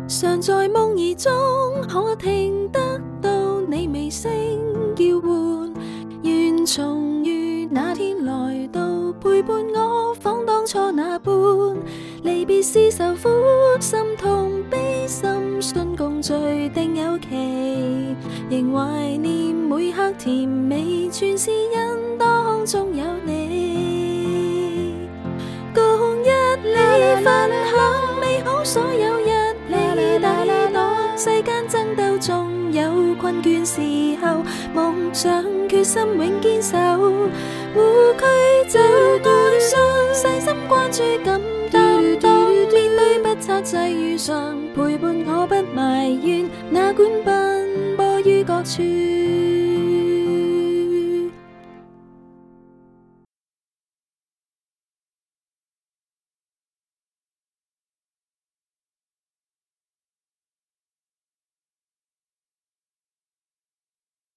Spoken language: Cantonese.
常在夢兒中可聽得到你微聲叫喚，願重遇那天來到，陪伴我仿當初那般。離別是受苦，心痛悲心信共聚定有期，仍懷念每刻甜美，全是因當中有你。共一起分享美好所有日理，世間爭鬥縱有困倦時候，夢想決心永堅守，護區走岸上細心關注感擔當，面對不測際遇上陪伴我不埋怨，哪管奔波於各處。